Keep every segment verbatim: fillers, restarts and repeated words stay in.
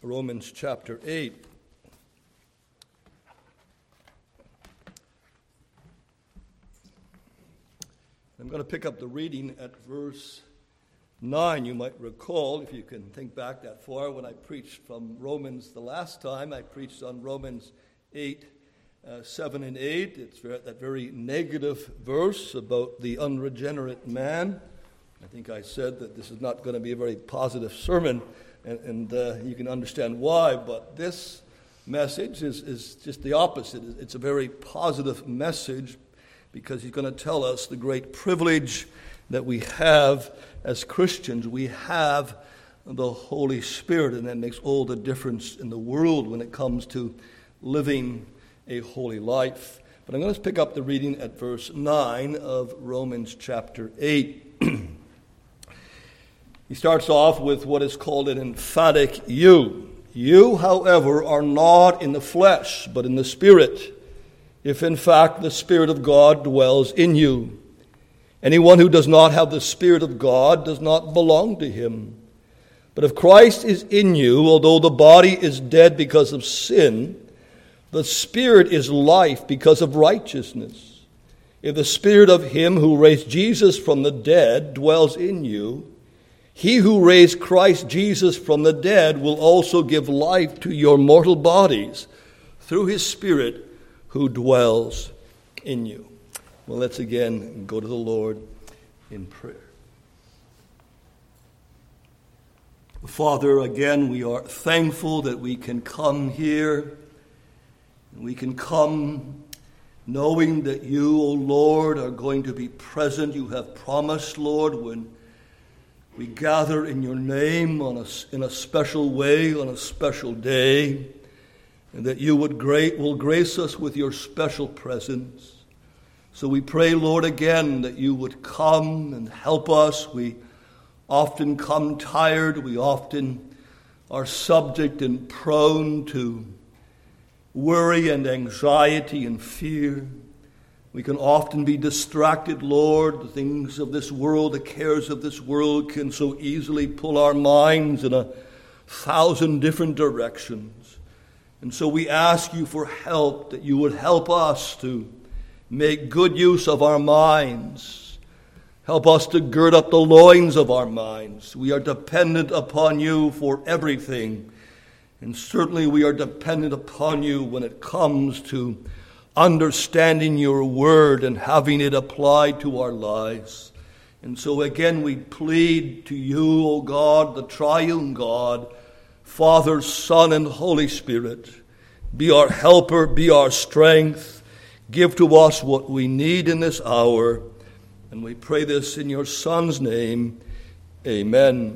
Romans chapter eight. I'm going to pick up the reading at verse nine. You might recall, if you can think back that far, when I preached from Romans the last time, I preached on Romans eight, uh, seven and eight. It's that very negative verse about the unregenerate man. I think I said that this is not going to be a very positive sermon, and, and uh, you can understand why, but this message is, is just the opposite. It's a very positive message because he's going to tell us the great privilege that we have as Christians. We have the Holy Spirit, and that makes all the difference in the world when it comes to living a holy life. But I'm going to pick up the reading at verse nine of Romans chapter eight. He starts off with what is called an emphatic you. You, however, are not in the flesh, but in the Spirit, if in fact the Spirit of God dwells in you. Anyone who does not have the Spirit of God does not belong to him. But if Christ is in you, although the body is dead because of sin, the Spirit is life because of righteousness. If the Spirit of him who raised Jesus from the dead dwells in you, he who raised Christ Jesus from the dead will also give life to your mortal bodies through his Spirit who dwells in you. Well, let's again go to the Lord in prayer. Father, again, we are thankful that we can come here. We can come knowing that you, O Lord, are going to be present. You have promised, Lord, when we gather in your name on a, in a special way, on a special day, and that you would gra- will grace us with your special presence. So we pray, Lord, again, that you would come and help us. We often come tired. We often are subject and prone to worry and anxiety and fear. We can often be distracted, Lord. The things of this world, the cares of this world can so easily pull our minds in a thousand different directions. And so we ask you for help, that you would help us to make good use of our minds. Help us to gird up the loins of our minds. We are dependent upon you for everything. And certainly we are dependent upon you when it comes to understanding your word and having it applied to our lives. And so again we plead to you, O God, the triune God, Father, Son, and Holy Spirit. Be our helper, be our strength. Give to us what we need in this hour. And we pray this in your Son's name. Amen.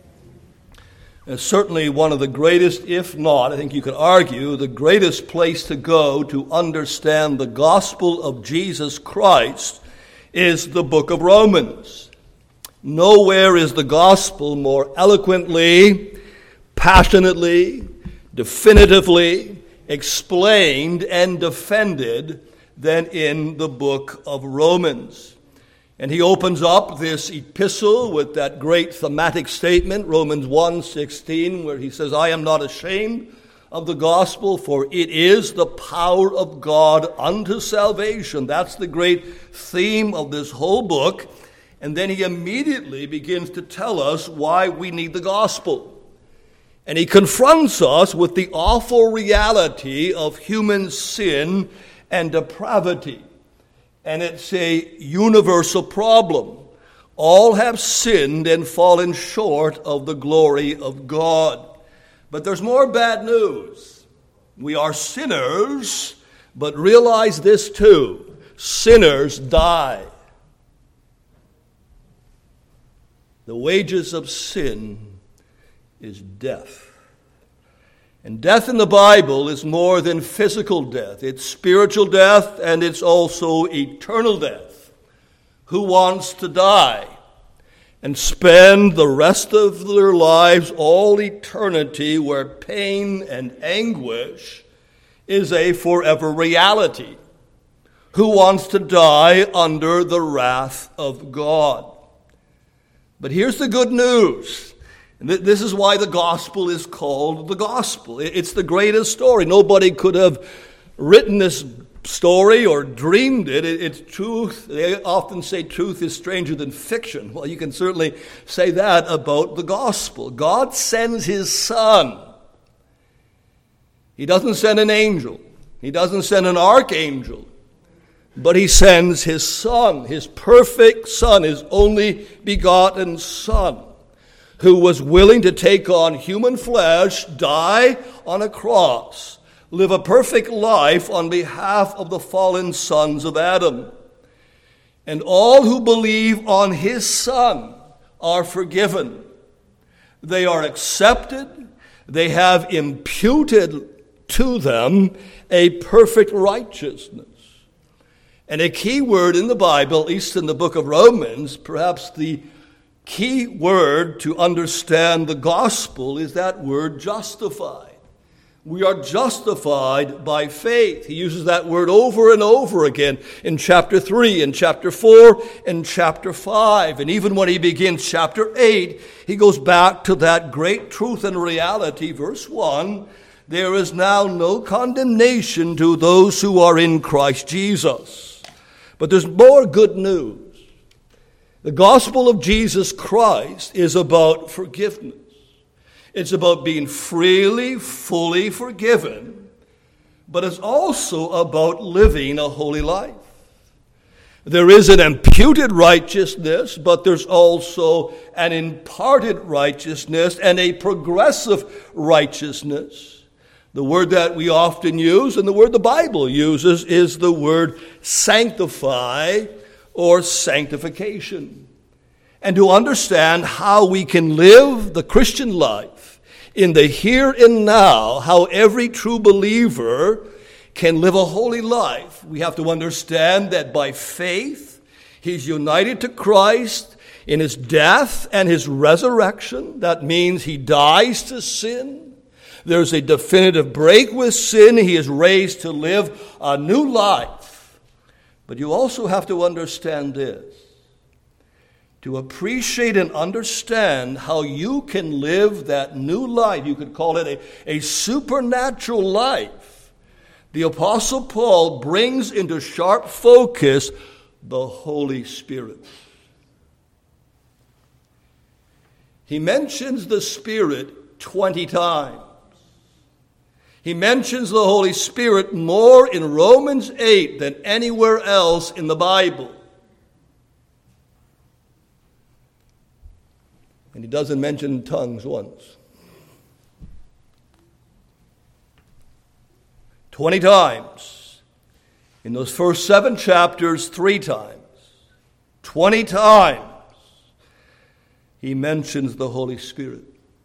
And certainly one of the greatest, if not, I think you could argue, the greatest place to go to understand the gospel of Jesus Christ is the book of Romans. Nowhere is the gospel more eloquently, passionately, definitively explained and defended than in the book of Romans. And he opens up this epistle with that great thematic statement, Romans one sixteen, where he says, I am not ashamed of the gospel, for it is the power of God unto salvation. That's the great theme of this whole book. And then he immediately begins to tell us why we need the gospel. And he confronts us with the awful reality of human sin and depravity. And it's a universal problem. All have sinned and fallen short of the glory of God. But there's more bad news. We are sinners, but realize this too. Sinners die. The wages of sin is death. And death in the Bible is more than physical death. It's spiritual death, and it's also eternal death. Who wants to die and spend the rest of their lives, all eternity, where pain and anguish is a forever reality? Who wants to die under the wrath of God? But here's the good news. And th- this is why the gospel is called the gospel. It's the greatest story. Nobody could have written this story or dreamed it. it. It's truth. They often say truth is stranger than fiction. Well, you can certainly say that about the gospel. God sends his Son. He doesn't send an angel. He doesn't send an archangel. But he sends his Son, his perfect Son, his only begotten Son, who was willing to take on human flesh, die on a cross, live a perfect life on behalf of the fallen sons of Adam. And all who believe on his Son are forgiven. They are accepted. They have imputed to them a perfect righteousness. And a key word in the Bible, at least in the book of Romans, perhaps the key word to understand the gospel is that word justified. We are justified by faith. He uses that word over and over again in chapter three, in chapter four, and chapter five. And even when he begins chapter eight, he goes back to that great truth and reality. Verse one, there is now no condemnation to those who are in Christ Jesus. But there's more good news. The gospel of Jesus Christ is about forgiveness. It's about being freely, fully forgiven, but it's also about living a holy life. There is an imputed righteousness, but there's also an imparted righteousness and a progressive righteousness. The word that we often use, and the word the Bible uses, is the word sanctify or sanctification. And to understand how we can live the Christian life in the here and now, how every true believer can live a holy life, we have to understand that by faith, he's united to Christ in his death and his resurrection. That means he dies to sin. There's a definitive break with sin. He is raised to live a new life. But you also have to understand this. To appreciate and understand how you can live that new life, you could call it a, a supernatural life, the Apostle Paul brings into sharp focus the Holy Spirit. He mentions the Spirit twenty times. He mentions the Holy Spirit more in Romans eight than anywhere else in the Bible. And he doesn't mention tongues once. Twenty times. In those first seven chapters, three times. Twenty times he mentions the Holy Spirit.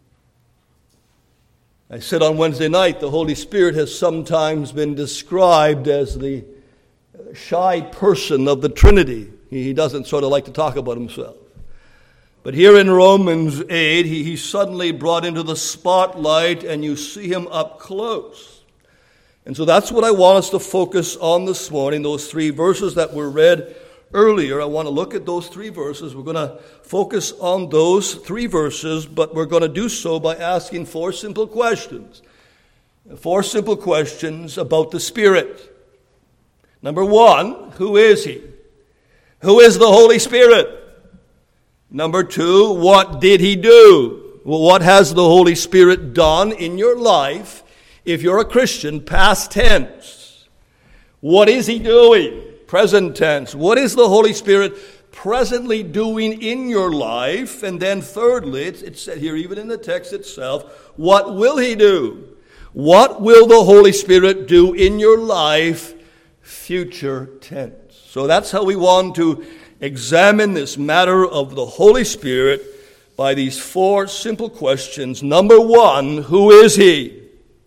I said on Wednesday night, the Holy Spirit has sometimes been described as the shy person of the Trinity. He doesn't sort of like to talk about himself. But here in Romans eight, he, he's suddenly brought into the spotlight, and you see him up close. And so that's what I want us to focus on this morning, those three verses that were read earlier. I want to look at those three verses. We're going to focus on those three verses, but we're going to do so by asking four simple questions. Four simple questions about the Spirit. Number one, who is he? Who is the Holy Spirit? Number two, what did he do? Well, what has the Holy Spirit done in your life if you're a Christian, past tense? What is he doing? Present tense. What is the Holy Spirit presently doing in your life? And then thirdly, it's, it's said here even in the text itself, what will he do? What will the Holy Spirit do in your life? Future tense. So that's how we want to examine this matter of the Holy Spirit by these four simple questions. Number one, who is he?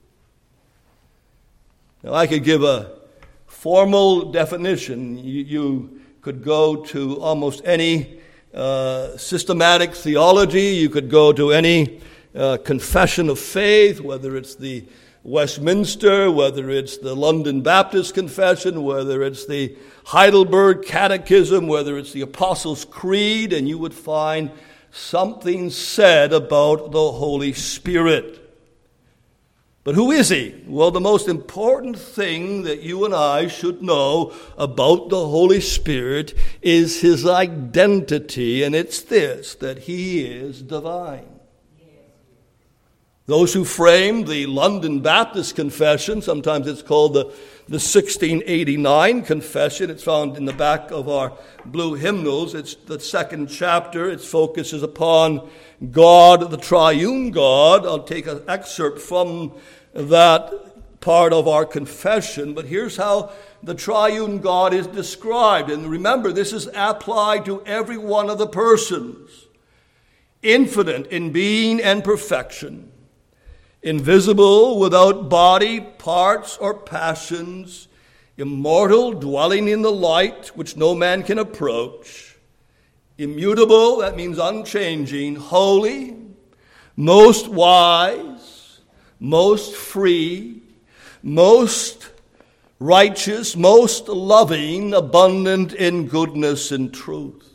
Now I could give a formal definition. You, you could go to almost any uh, systematic theology. You could go to any uh, confession of faith, whether it's the Westminster, whether it's the London Baptist Confession, whether it's the Heidelberg Catechism, whether it's the Apostles' Creed, and you would find something said about the Holy Spirit. But who is he? Well, the most important thing that you and I should know about the Holy Spirit is his identity, and it's this, that he is divine. Those who framed the London Baptist Confession, sometimes it's called the, the sixteen eighty-nine Confession. It's found in the back of our blue hymnals. It's the second chapter. It focuses upon God, the triune God. I'll take an excerpt from that part of our confession, but here's how the triune God is described. And remember, this is applied to every one of the persons. Infinite in being and perfection, invisible, without body, parts, or passions, immortal, dwelling in the light, which no man can approach, immutable, that means unchanging, holy, most wise, most free, most righteous, most loving, abundant in goodness and truth.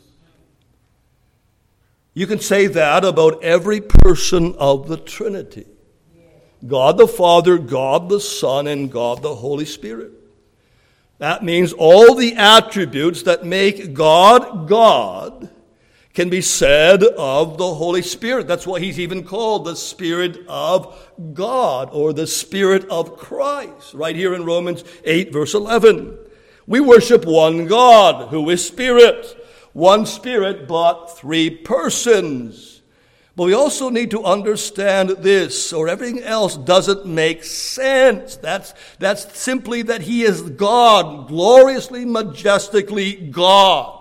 You can say that about every person of the Trinity. God the Father, God the Son, and God the Holy Spirit. That means all the attributes that make God God can be said of the Holy Spirit. That's why he's even called the Spirit of God, or the Spirit of Christ, right here in Romans eight, verse eleven. We worship one God, who is Spirit. One Spirit, but three persons. But we also need to understand this, or everything else doesn't make sense. That's, that's simply that he is God, gloriously, majestically God.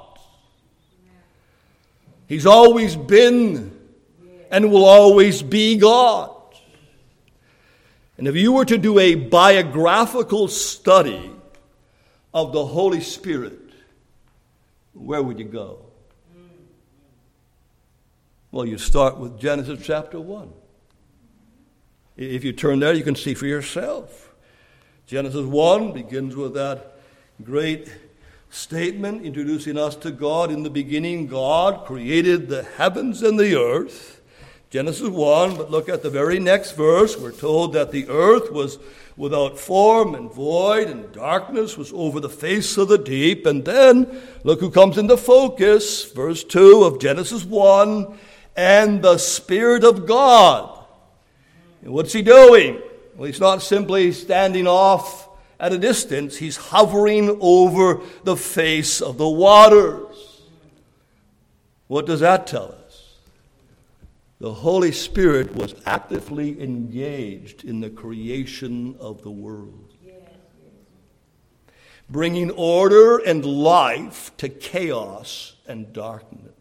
He's always been and will always be God. And if you were to do a biographical study of the Holy Spirit, where would you go? Well, you start with Genesis chapter one. If you turn there, you can see for yourself. Genesis one begins with that great statement introducing us to God. In the beginning, God created the heavens and the earth. Genesis one, but look at the very next verse. We're told that the earth was without form and void, and darkness was over the face of the deep. And then, look who comes into focus, verse two of Genesis one, and the Spirit of God. And what's he doing? Well, he's not simply standing off at a distance. He's hovering over the face of the waters. What does that tell us? The Holy Spirit was actively engaged in the creation of the world, bringing order and life to chaos and darkness.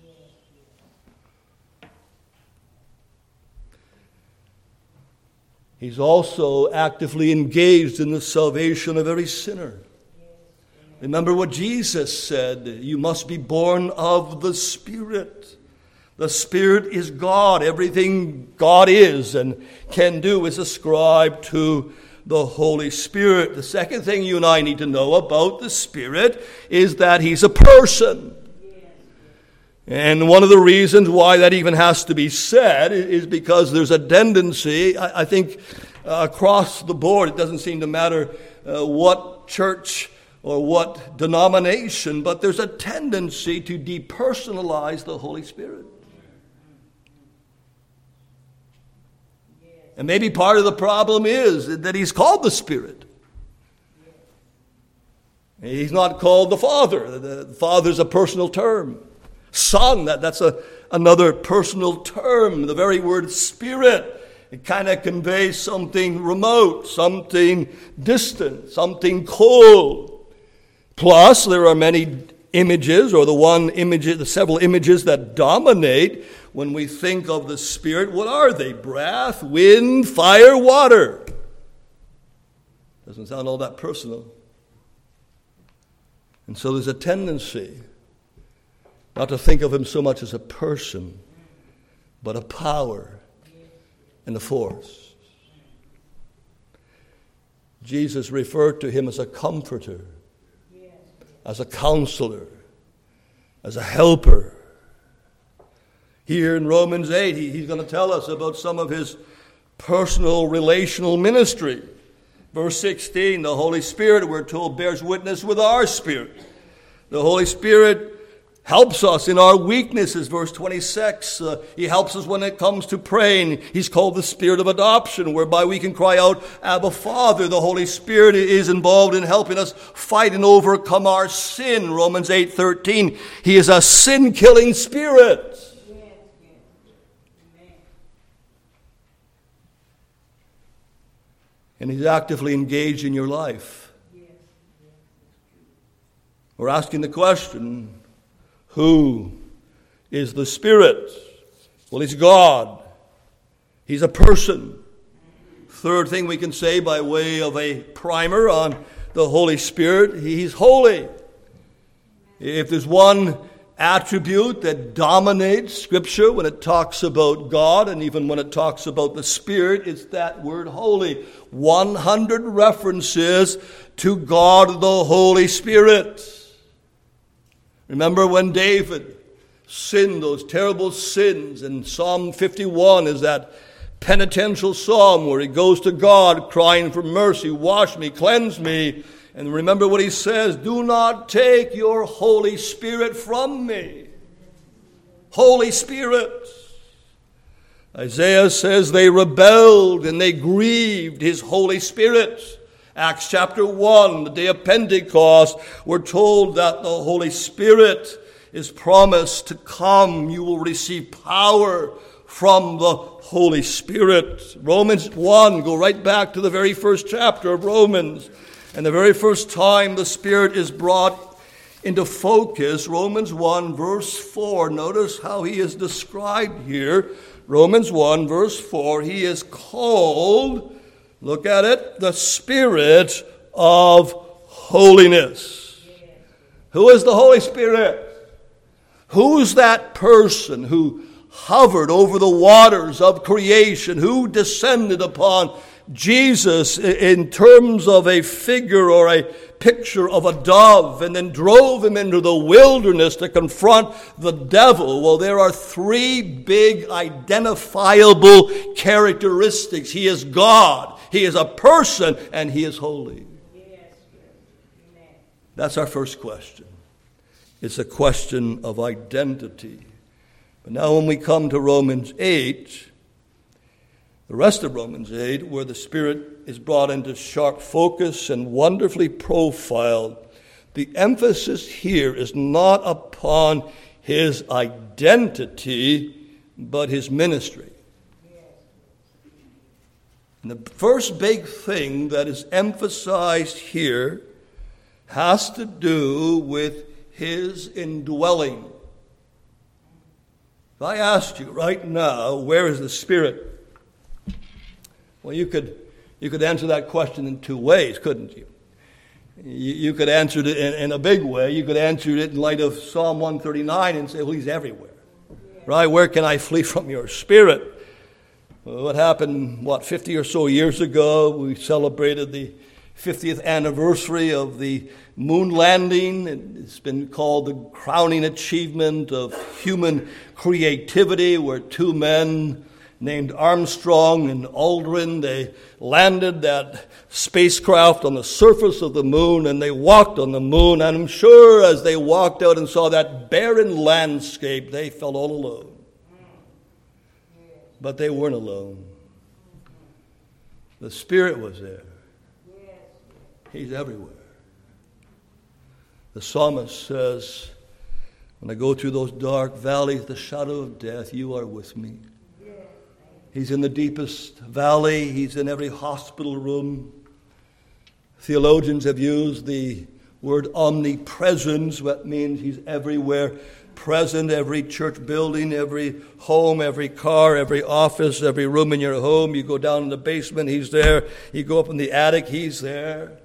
He's also actively engaged in the salvation of every sinner. Remember what Jesus said, you must be born of the Spirit. The Spirit is God. Everything God is and can do is ascribed to the Holy Spirit. The second thing you and I need to know about the Spirit is that he's a person. And one of the reasons why that even has to be said is because there's a tendency, I think, uh, across the board. It doesn't seem to matter uh, what church or what denomination, but there's a tendency to depersonalize the Holy Spirit. And maybe part of the problem is that he's called the Spirit. He's not called the Father. The Father's a personal term. Son, that, that's a, another personal term. The very word Spirit, it kind of conveys something remote, something distant, something cold. Plus, there are many images, or the one image, the several images that dominate when we think of the Spirit. What are they? Breath, wind, fire, water. Doesn't sound all that personal. And so there's a tendency not to think of him so much as a person, but a power and a force. Jesus referred to him as a comforter, as a counselor, as a helper. Here in Romans eight, he, he's going to tell us about some of his personal relational ministry. Verse sixteen, the Holy Spirit, we're told, bears witness with our spirit. The Holy Spirit helps us in our weaknesses. Verse twenty-six, uh, he helps us when it comes to praying. He's called the Spirit of adoption, whereby we can cry out, Abba, Father. The Holy Spirit is involved in helping us fight and overcome our sin. Romans eight thirteen, he is a sin-killing spirit. And he's actively engaged in your life. We're asking the question, who is the Spirit? Well, he's God. He's a person. Third thing we can say by way of a primer on the Holy Spirit, he's holy. If there's one attribute that dominates Scripture when it talks about God and even when it talks about the Spirit, it's that word holy. one hundred references to God the Holy Spirit. Remember when David sinned those terrible sins, and Psalm fifty-one is that penitential psalm where he goes to God crying for mercy, wash me, cleanse me. And remember what he says, do not take your Holy Spirit from me. Holy Spirit. Isaiah says they rebelled and they grieved his Holy Spirit. Acts chapter one, the day of Pentecost, we're told that the Holy Spirit is promised to come. You will receive power from the Holy Spirit. Romans one, go right back to the very first chapter of Romans. And the very first time the Spirit is brought into focus, Romans one, verse four. Notice how he is described here. Romans one, verse four. He is called, look at it, the Spirit of holiness. Who is the Holy Spirit? Who's that person who hovered over the waters of creation? Who descended upon Jesus in terms of a figure or a picture of a dove and then drove him into the wilderness to confront the devil? Well, there are three big identifiable characteristics. He is God, he is a person, and he is holy. That's our first question. It's a question of identity. But now when we come to Romans eight, the rest of Romans eight, where the Spirit is brought into sharp focus and wonderfully profiled, the emphasis here is not upon his identity, but his ministry. And the first big thing that is emphasized here has to do with his indwelling. If I asked you right now, where is the Spirit? Well, you could you could answer that question in two ways, couldn't you? You, you could answer it in, in a big way. You could answer it in light of Psalm one thirty-nine and say, well, he's everywhere. Right? Where can I flee from your Spirit? Well, what happened, what, fifty or so years ago, we celebrated the fiftieth anniversary of the moon landing. It's been called the crowning achievement of human creativity, where two men named Armstrong and Aldrin, they landed that spacecraft on the surface of the moon, and they walked on the moon. And I'm sure as they walked out and saw that barren landscape, they felt all alone. But they weren't alone. The Spirit was there. He's everywhere. The psalmist says, when I go through those dark valleys, the shadow of death, you are with me. He's in the deepest valley. He's in every hospital room. Theologians have used the word omnipresence, what means he's everywhere present, every church building, every home, every car, every office, every room in your home. You go down in the basement, he's there. You go up in the attic, he's there.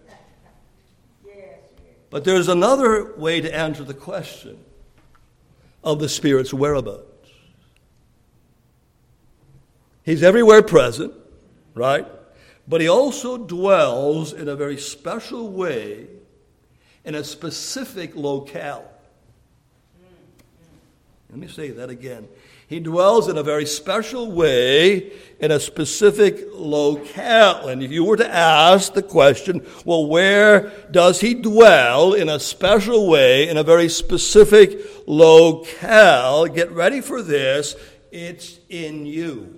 But there's another way to answer the question of the Spirit's whereabouts. He's everywhere present, right? But he also dwells in a very special way in a specific locale. Let me say that again. He dwells in a very special way in a specific locale. And if you were to ask the question, well, where does he dwell in a special way, in a very specific locale? Get ready for this. It's in you.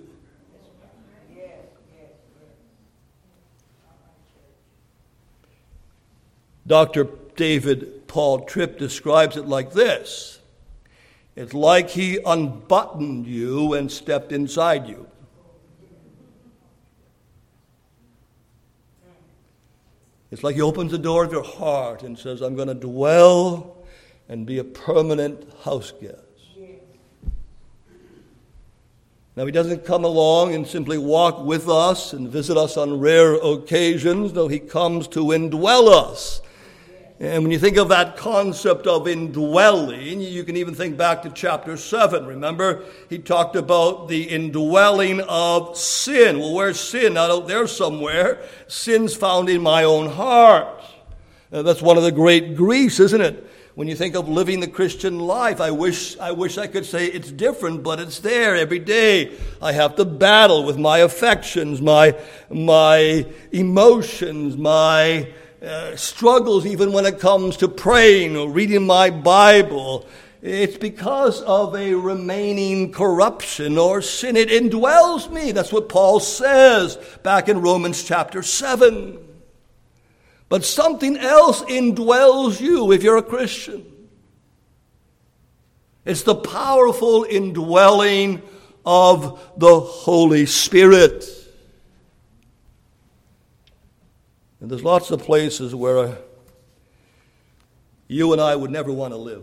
Doctor David Paul Tripp describes it like this. It's like he unbuttoned you and stepped inside you. It's like he opens the door of your heart and says, I'm going to dwell and be a permanent house guest. Now, he doesn't come along and simply walk with us and visit us on rare occasions. No, he comes to indwell us. And when you think of that concept of indwelling, you can even think back to chapter seven. Remember, he talked about the indwelling of sin. Well, where's sin? Not out there somewhere. Sin's found in my own heart. Uh, that's one of the great griefs, isn't it? When you think of living the Christian life, I wish I wish I could say it's different, but it's there every day. I have to battle with my affections, my my emotions, my Uh, struggles even when it comes to praying or reading my Bible. It's because of a remaining corruption or sin. It indwells me. That's what Paul says back in Romans chapter seven. But something else indwells you if you're a Christian. It's the powerful indwelling of the Holy Spirit. And there's lots of places where you and I would never want to live.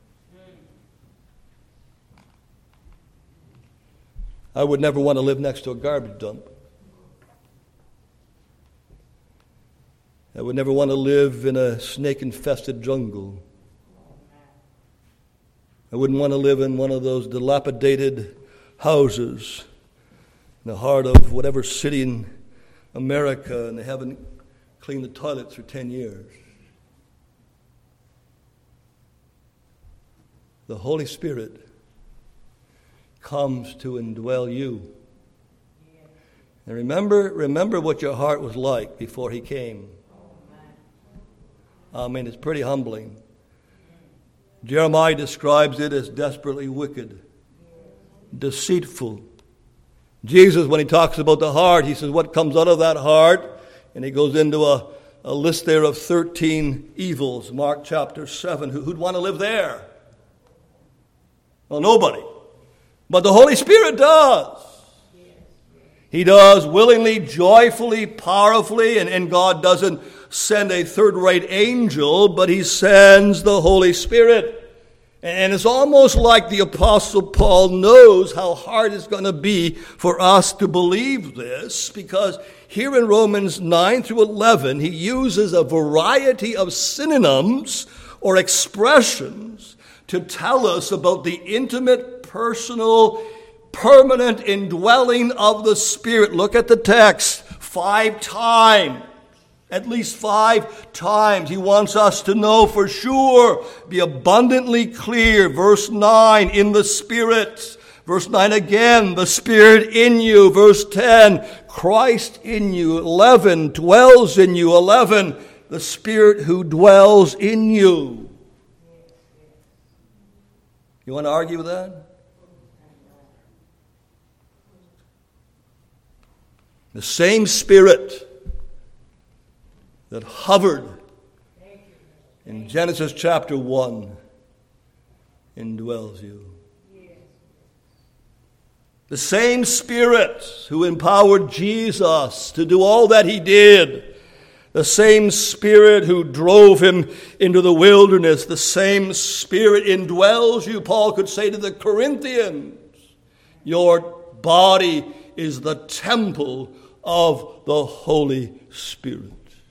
I would never want to live next to a garbage dump. I would never want to live in a snake-infested jungle. I wouldn't want to live in one of those dilapidated houses in the heart of whatever city in America, and they haven't cleaned the toilets for ten years. The Holy Spirit comes to indwell you. And remember, remember what your heart was like before he came. I mean, it's pretty humbling. Jeremiah describes it as desperately wicked, deceitful. Jesus, when he talks about the heart, he says, what comes out of that heart? And he goes into a, a list there of thirteen evils, Mark chapter seven. Who, who'd want to live there? Well, nobody. But the Holy Spirit does. He does willingly, joyfully, powerfully, and, and God doesn't send a third-rate angel, but he sends the Holy Spirit. And it's almost like the Apostle Paul knows how hard it's going to be for us to believe this, because here in Romans nine through eleven, he uses a variety of synonyms or expressions to tell us about the intimate, personal, permanent indwelling of the Spirit. Look at the text. Five times. At least five times. He wants us to know for sure. Be abundantly clear. Verse nine, in the Spirit. Verse nine again, the Spirit in you. Verse ten, Christ in you. eleven, dwells in you. eleven, the Spirit who dwells in you. You want to argue with that? The same Spirit that hovered in Genesis chapter one indwells you. The same Spirit who empowered Jesus to do all that he did. The same Spirit who drove him into the wilderness. The same Spirit indwells you. Paul could say to the Corinthians, your body is the temple of the Holy Spirit.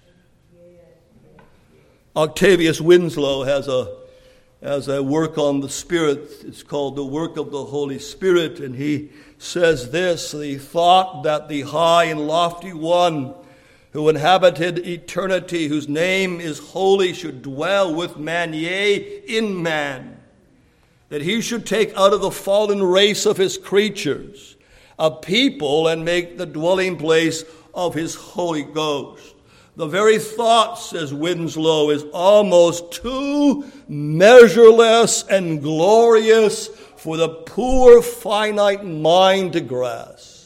Octavius Winslow has a has a work on the Spirit. It's called The Work of the Holy Spirit, and he says this: the thought that the high and lofty one who inhabited eternity, whose name is holy, should dwell with man, yea, in man. that he should take out of the fallen race of his creatures a people and make the dwelling place of his Holy Ghost. The very thought, says Winslow, is almost too measureless and glorious for the poor finite mind to grasp.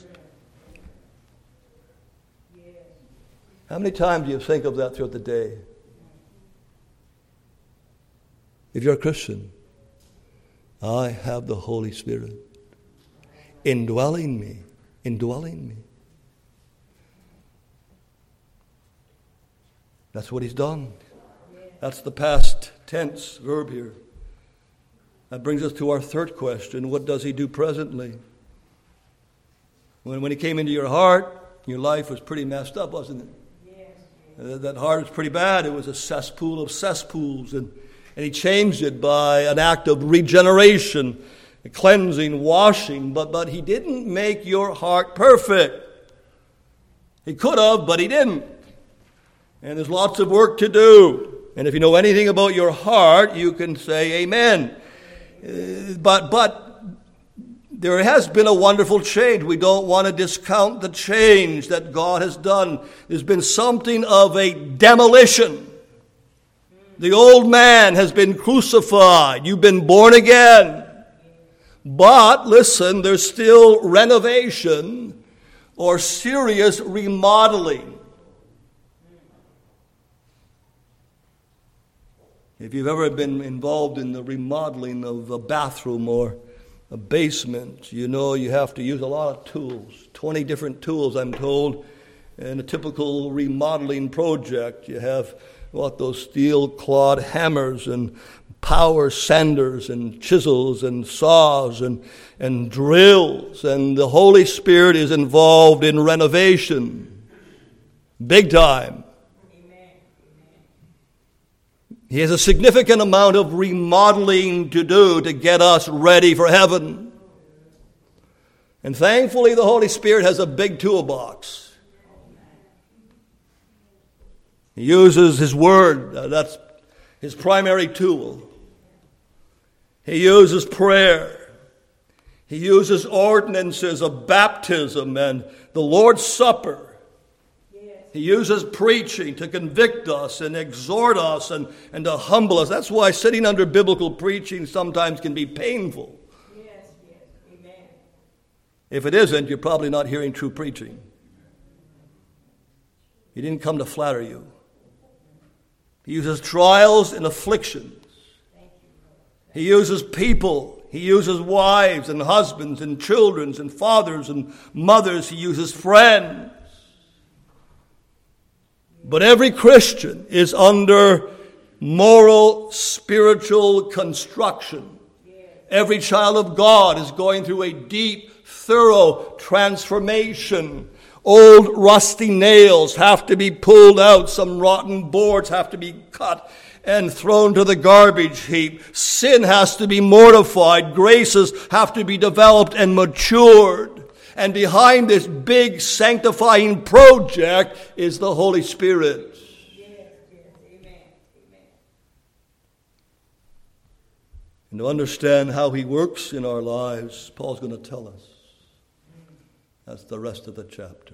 How many times do you think of that throughout the day? If you're a Christian, I have the Holy Spirit indwelling me, indwelling me. That's what he's done. That's the past tense verb here. That brings us to our third question. What does he do presently? When, when he came into your heart, your life was pretty messed up, wasn't it? Uh, that heart was pretty bad. It was a cesspool of cesspools. And, and he changed it by an act of regeneration, cleansing, washing. But, but he didn't make your heart perfect. He could have, but he didn't. And there's lots of work to do. And if you know anything about your heart, you can say amen. Uh, but but there has been a wonderful change. We don't want to discount the change that God has done. There's been something of a demolition. The old man has been crucified. You've been born again. But listen, there's still renovation or serious remodeling. If you've ever been involved in the remodeling of a bathroom or a basement, you know you have to use a lot of tools, twenty different tools, I'm told, in a typical remodeling project. You have, what, those steel-clawed hammers and power sanders and chisels and saws and, and drills, and the Holy Spirit is involved in renovation, big time. He has a significant amount of remodeling to do to get us ready for heaven. And thankfully, the Holy Spirit has a big toolbox. He uses His Word. Uh, that's His primary tool. He uses prayer. He uses ordinances of baptism and the Lord's Supper. He uses preaching to convict us and exhort us and, and to humble us. That's why sitting under biblical preaching sometimes can be painful. Yes, yes, amen. If it isn't, you're probably not hearing true preaching. He didn't come to flatter you. He uses trials and afflictions. He uses people. He uses wives and husbands and children and fathers and mothers. He uses friends. But every Christian is under moral, spiritual construction. Every child of God is going through a deep, thorough transformation. Old rusty nails have to be pulled out. Some rotten boards have to be cut and thrown to the garbage heap. Sin has to be mortified. Graces have to be developed and matured. And behind this big sanctifying project is the Holy Spirit. Yes, yes, amen, amen. And to understand how He works in our lives, Paul's going to tell us. That's the rest of the chapter.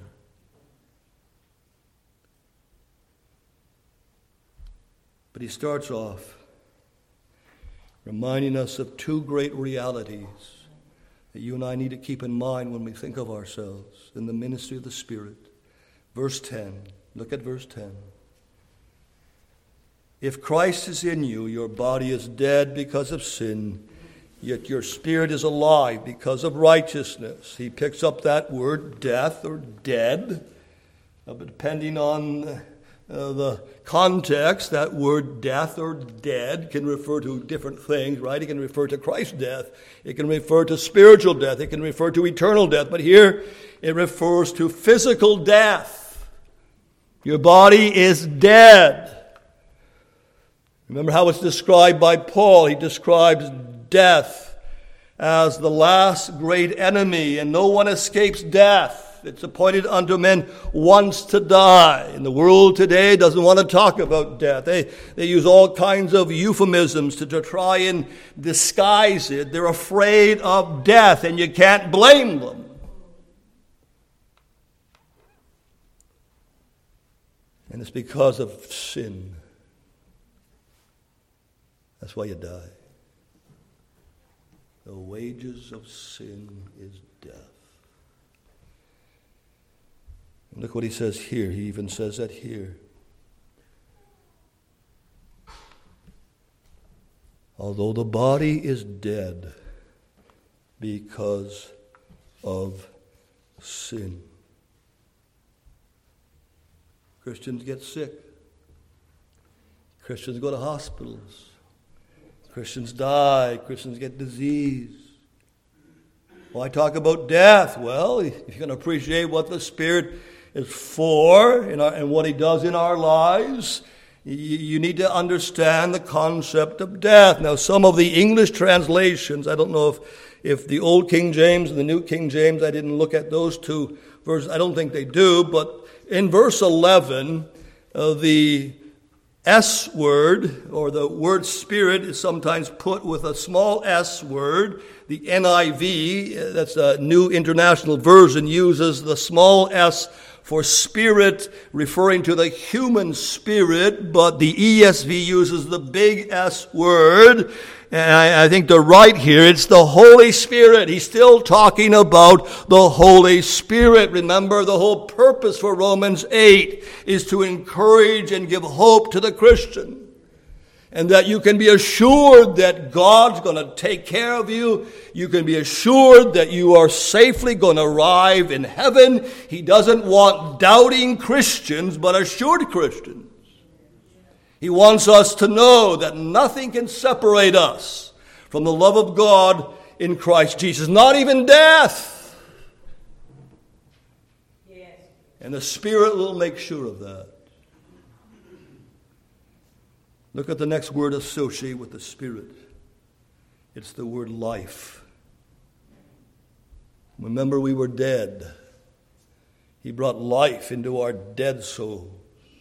But he starts off reminding us of two great realities that you and I need to keep in mind when we think of ourselves in the ministry of the Spirit. Verse ten. Look at verse ten. If Christ is in you, your body is dead because of sin, yet your spirit is alive because of righteousness. He picks up that word, death or dead. Uh, but depending on Uh, the context, that word death or dead can refer to different things, right? It can refer to Christ's death. It can refer to spiritual death. It can refer to eternal death. But here it refers to physical death. Your body is dead. Remember how it's described by Paul. He describes death as the last great enemy, and no one escapes death. It's appointed unto men once to die. And the world today doesn't want to talk about death. They, they use all kinds of euphemisms to, to try and disguise it. They're afraid of death, and you can't blame them. And it's because of sin. That's why you die. The wages of sin is death. And look what he says here. He even says that here. Although the body is dead because of sin. Christians get sick. Christians go to hospitals. Christians die. Christians get disease. Well, I talk about death. Well, if you can appreciate what the Spirit is for in our, and what He does in our lives, you, you need to understand the concept of death. Now, some of the English translations, I don't know if, if the Old King James and the New King James, I didn't look at those two verses. I don't think they do, but in verse eleven, uh, the S word, or the word Spirit, is sometimes put with a small s word. The N I V, that's a New International Version, uses the small s for spirit, referring to the human spirit, but the E S V uses the big S word. And I, I think they're right here. It's the Holy Spirit. He's still talking about the Holy Spirit. Remember, the whole purpose for Romans eight is to encourage and give hope to the Christian. And that you can be assured that God's going to take care of you. You can be assured that you are safely going to arrive in heaven. He doesn't want doubting Christians, but assured Christians. He wants us to know that nothing can separate us from the love of God in Christ Jesus, not even death. Yes. And the Spirit will make sure of that. Look at the next word associated with the Spirit. It's the word life. Remember, we were dead. He brought life into our dead soul.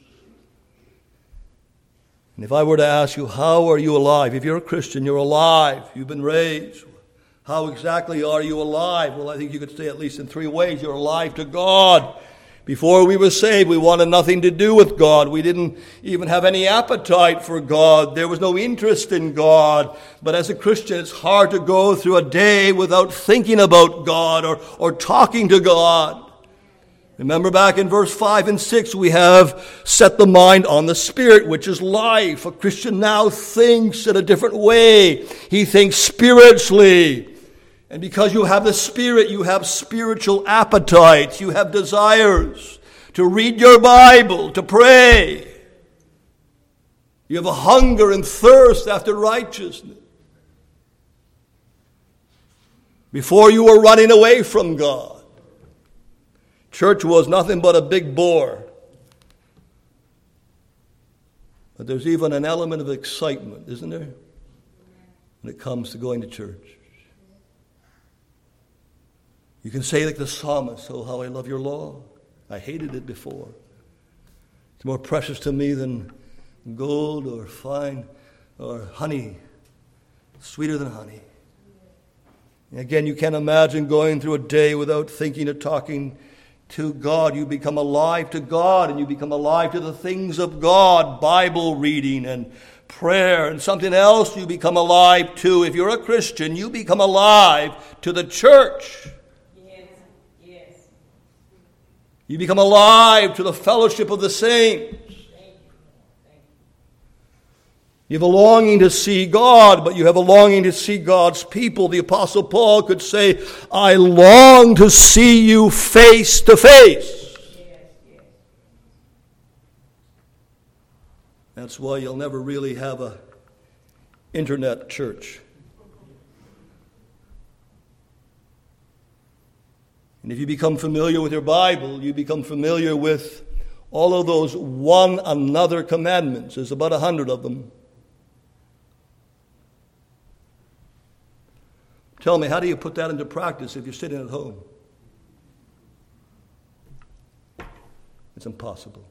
And if I were to ask you, how are you alive? If you're a Christian, you're alive. You've been raised. How exactly are you alive? Well, I think you could say at least in three ways. You're alive to God. Before we were saved, we wanted nothing to do with God. We didn't even have any appetite for God. There was no interest in God. But as a Christian, it's hard to go through a day without thinking about God or, or talking to God. Remember back in verse five and six, we have set the mind on the Spirit, which is life. A Christian now thinks in a different way. He thinks spiritually. And because you have the Spirit, you have spiritual appetites. You have desires to read your Bible, to pray. You have a hunger and thirst after righteousness. Before you were running away from God. Church was nothing but a big bore. But there's even an element of excitement, isn't there? When it comes to going to church. You can say like the psalmist, oh, how I love your law. I hated it before. It's more precious to me than gold or fine or honey. Sweeter than honey. And again, you can't imagine going through a day without thinking or talking to God. You become alive to God, and you become alive to the things of God, Bible reading and prayer, and something else you become alive to. If you're a Christian, you become alive to the church. Yes. Yes. You become alive to the fellowship of the saints. You have a longing to see God, but you have a longing to see God's people. The Apostle Paul could say, I long to see you face to face. Yes. Yes. That's why you'll never really have a internet church. And if you become familiar with your Bible, you become familiar with all of those one another commandments. There's about a hundred of them. Tell me, how do you put that into practice if you're sitting at home? It's impossible.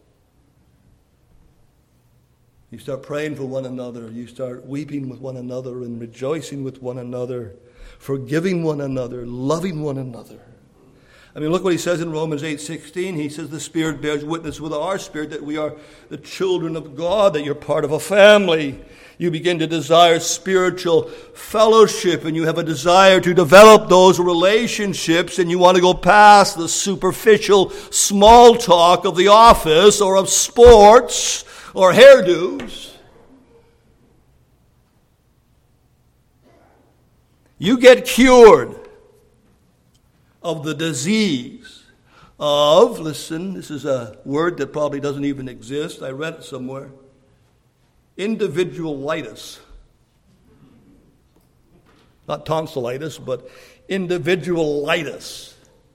You start praying for one another. You start weeping with one another and rejoicing with one another, forgiving one another, loving one another. I mean, look what he says in Romans eight sixteen. He says the Spirit bears witness with our spirit that we are the children of God, that you're part of a family. You begin to desire spiritual fellowship, and you have a desire to develop those relationships, and you want to go past the superficial small talk of the office or of sports or hairdos. You get cured of the disease of, listen, this is a word that probably doesn't even exist. I read it somewhere. Individualitis. Not tonsillitis, but individualitis.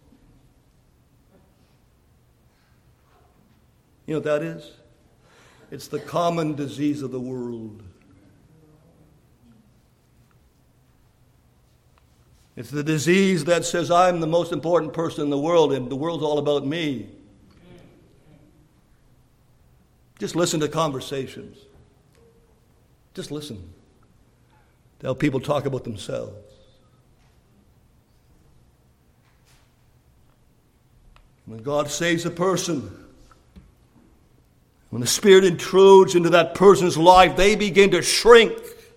You know what that is? It's the common disease of the world. It's the disease that says, I'm the most important person in the world, and the world's all about me. Just listen to conversations. Just listen to how people talk about themselves. When God saves a person, when the Spirit intrudes into that person's life, they begin to shrink.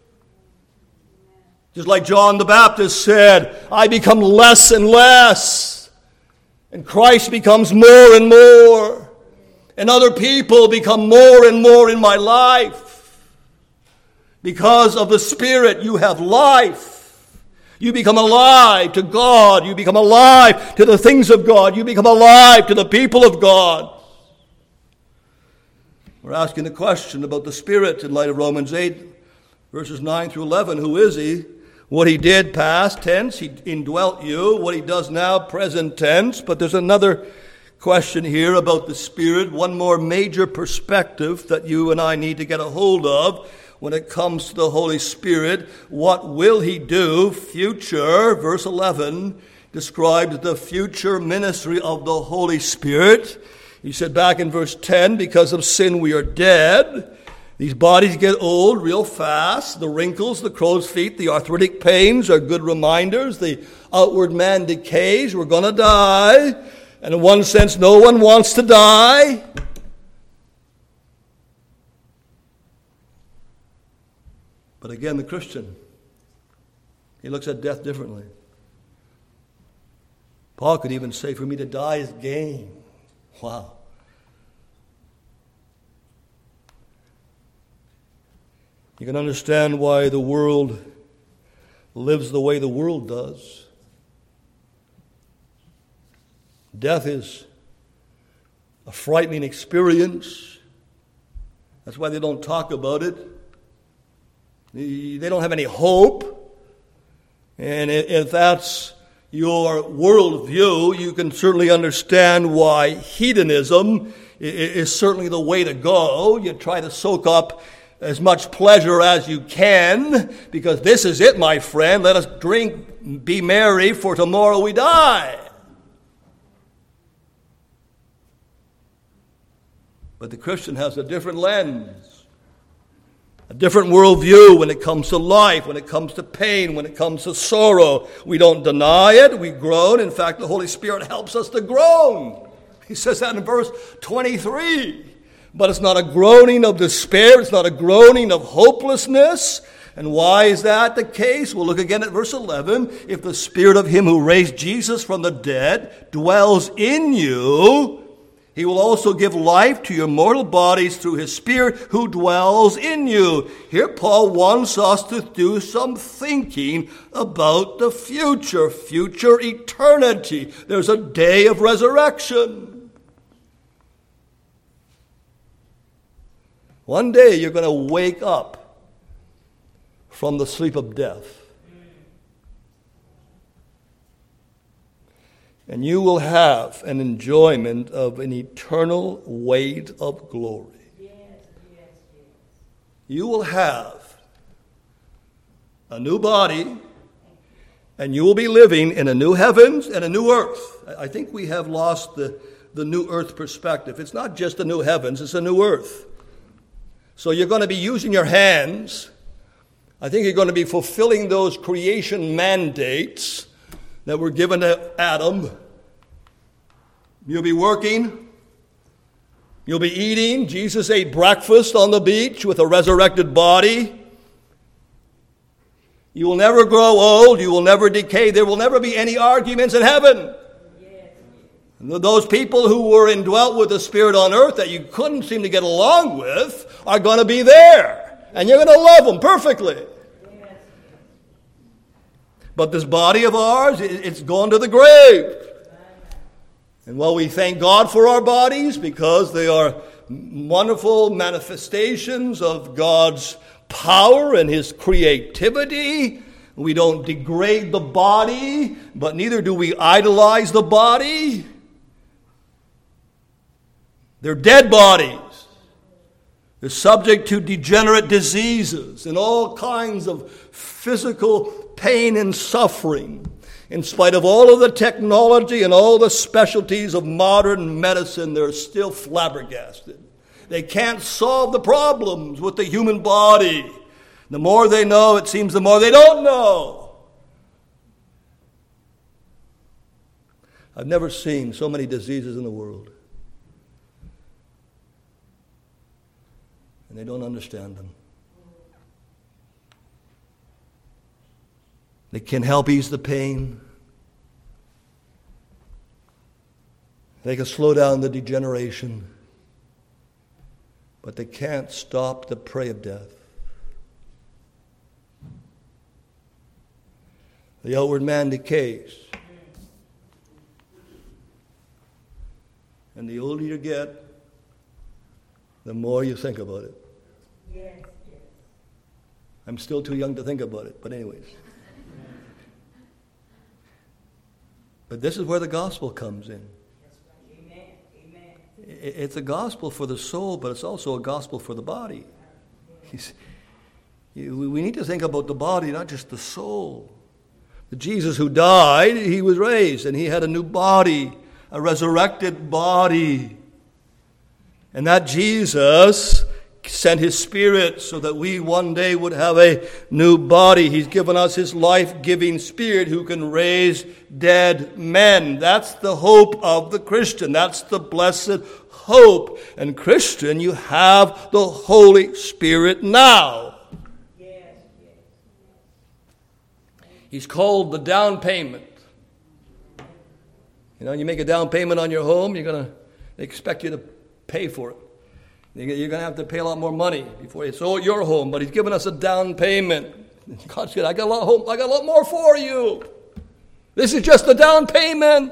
Just like John the Baptist said, I become less and less, and Christ becomes more and more, and other people become more and more in my life. Because of the Spirit, you have life. You become alive to God. You become alive to the things of God. You become alive to the people of God. We're asking the question about the Spirit in light of Romans eight, verses nine through eleven. Who is He? What He did, past tense, He indwelt you. What He does now, present tense. But there's another question here about the Spirit, one more major perspective that you and I need to get a hold of when it comes to the Holy Spirit. What will He do? Future, verse eleven, describes the future ministry of the Holy Spirit. He said back in verse ten, because of sin we are dead. These bodies get old real fast. The wrinkles, the crow's feet, the arthritic pains are good reminders. The outward man decays. We're going to die. And in one sense, no one wants to die. But again, the Christian, he looks at death differently. Paul could even say, for me to die is gain. Wow. You can understand why the world lives the way the world does. Death is a frightening experience. That's why they don't talk about it. They don't have any hope. And if that's your worldview, you can certainly understand why hedonism is certainly the way to go. You try to soak up as much pleasure as you can, because this is it, my friend. Let us drink, be merry, for tomorrow we die. But the Christian has a different lens, a different worldview when it comes to life, when it comes to pain, when it comes to sorrow. We don't deny it, we groan. In fact, the Holy Spirit helps us to groan. He says that in verse twenty-three. But it's not a groaning of despair. It's not a groaning of hopelessness. And why is that the case? We'll look again at verse eleven. If the Spirit of Him who raised Jesus from the dead dwells in you, He will also give life to your mortal bodies through His Spirit who dwells in you. Here Paul wants us to do some thinking about the future, future eternity. There's a day of resurrection. One day you're going to wake up from the sleep of death. And you will have an enjoyment of an eternal weight of glory. Yes, yes, yes. You will have a new body, and you will be living in a new heavens and a new earth. I think we have lost the the new earth perspective. It's not just the new heavens, it's a new earth. So you're going to be using your hands. I think you're going to be fulfilling those creation mandates that were given to Adam. You'll be working. You'll be eating. Jesus ate breakfast on the beach with a resurrected body. You will never grow old. You will never decay. There will never be any arguments in heaven. Those people who were indwelt with the Spirit on earth that you couldn't seem to get along with are going to be there. And you're going to love them perfectly. But this body of ours, it's gone to the grave. And while we thank God for our bodies because they are wonderful manifestations of God's power and His creativity, we don't degrade the body, but neither do we idolize the body. They're dead bodies. They're subject to degenerate diseases and all kinds of physical pain and suffering. In spite of all of the technology and all the specialties of modern medicine, they're still flabbergasted. They can't solve the problems with the human body. The more they know, it seems the more they don't know. I've never seen so many diseases in the world. And they don't understand them. They can help ease the pain. They can slow down the degeneration. But they can't stop the prey of death. The outward man decays. And the older you get, the more you think about it. Yes, yes. I'm still too young to think about it, but anyways. But this is where the gospel comes in. Amen. Amen. It's a gospel for the soul, but it's also a gospel for the body. We need to think about the body, not just the soul. The Jesus who died, He was raised, and He had a new body, a resurrected body. And that Jesus sent His Spirit so that we one day would have a new body. He's given us His life-giving Spirit who can raise dead men. That's the hope of the Christian. That's the blessed hope. And Christian, you have the Holy Spirit now. Yes, yes. He's called the down payment. You know, you make a down payment on your home, you're going to they expect you to pay for it. You're going to have to pay a lot more money before it's your home, but He's given us a down payment. God said, I got a lot home, I got a lot more for you. This is just the down payment.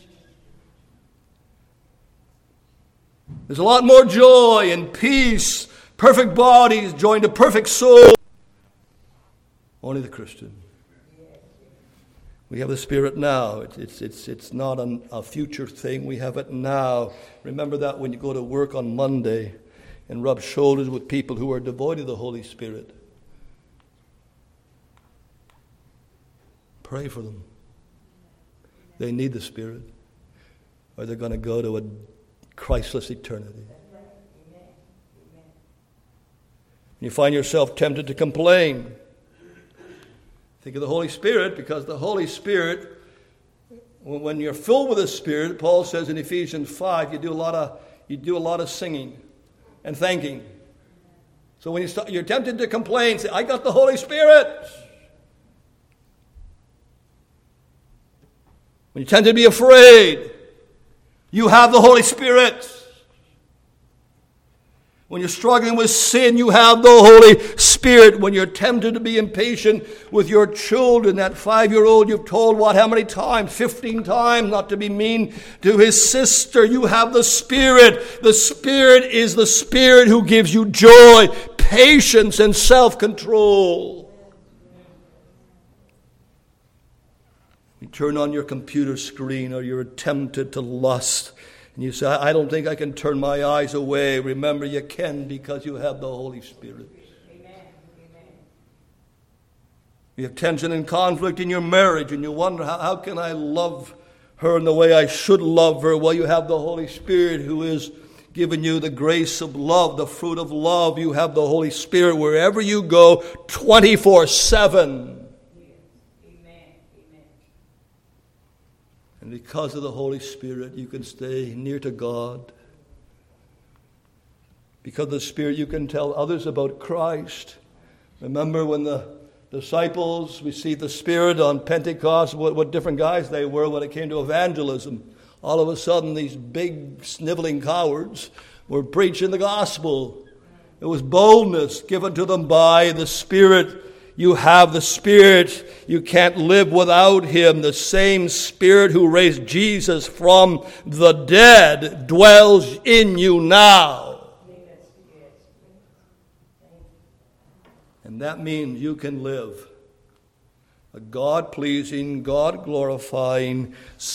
There's a lot more joy and peace, perfect bodies joined to perfect soul. Only the Christian. We have the Spirit now. It's it's it's, it's not an, a future thing. We have it now. Remember that when you go to work on Monday and rub shoulders with people who are devoid of the Holy Spirit. Pray for them. They need the Spirit, or they're going to go to a Christless eternity. You find yourself tempted to complain. Think of the Holy Spirit, because the Holy Spirit, when you're filled with the Spirit, Paul says in Ephesians five, you do a lot of you do a lot of singing and thanking. So when you start, you're tempted to complain, say, I got the Holy Spirit. When you're tempted to be afraid, you have the Holy Spirit. When you're struggling with sin, you have the Holy Spirit. When you're tempted to be impatient with your children, that five-year-old you've told what, how many times? Fifteen times not to be mean to his sister. You have the Spirit. The Spirit is the Spirit who gives you joy, patience, and self-control. You turn on your computer screen or you're tempted to lust. And you say, I don't think I can turn my eyes away. Remember, you can because you have the Holy Spirit. Amen. Amen. You have tension and conflict in your marriage, and you wonder, how, how can I love her in the way I should love her. Well, you have the Holy Spirit who is giving you the grace of love, the fruit of love. You have the Holy Spirit wherever you go, twenty-four seven. Amen. Amen. And because of the Holy Spirit, you can stay near to God. Because of the Spirit, you can tell others about Christ. Remember when the disciples received the Spirit on Pentecost, what, what different guys they were when it came to evangelism. All of a sudden, these big, sniveling cowards were preaching the gospel. It was boldness given to them by the Spirit. You have the Spirit. You can't live without Him. The same Spirit who raised Jesus from the dead dwells in you now. And that means you can live a God-pleasing, God-glorifying,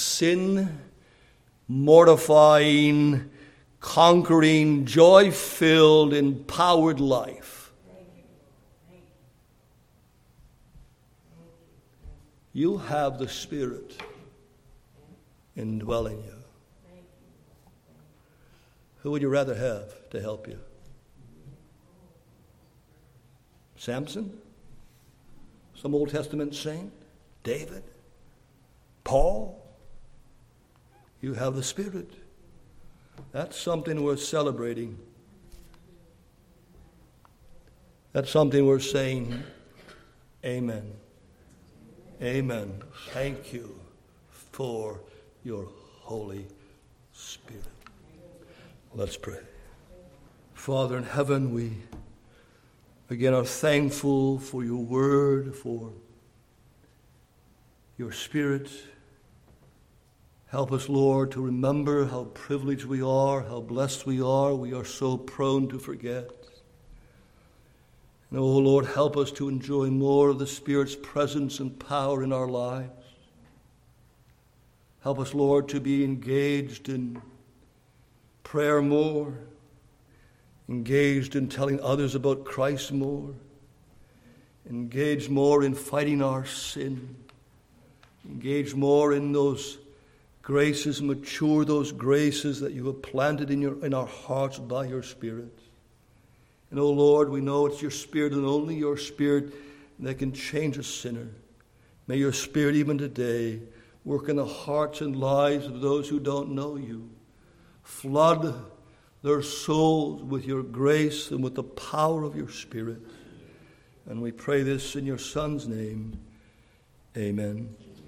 sin-mortifying, conquering, joy-filled, empowered life. You have the Spirit indwelling you. Who would you rather have to help you? Samson? Some Old Testament saint? David? Paul? You have the Spirit. That's something worth celebrating. That's something worth saying, amen. Amen. Thank you for your Holy Spirit. Let's pray. Father in heaven, we again are thankful for your word, for your Spirit. Help us, Lord, to remember how privileged we are, how blessed we are. We are so prone to forget. And, oh, Lord, help us to enjoy more of the Spirit's presence and power in our lives. Help us, Lord, to be engaged in prayer more, engaged in telling others about Christ more, engaged more in fighting our sin, engaged more in those graces, mature those graces that you have planted in your in our hearts by your Spirit. And, oh Lord, we know it's your Spirit and only your Spirit that can change a sinner. May your Spirit even today work in the hearts and lives of those who don't know you. Flood their souls with your grace and with the power of your Spirit. And we pray this in your Son's name. Amen.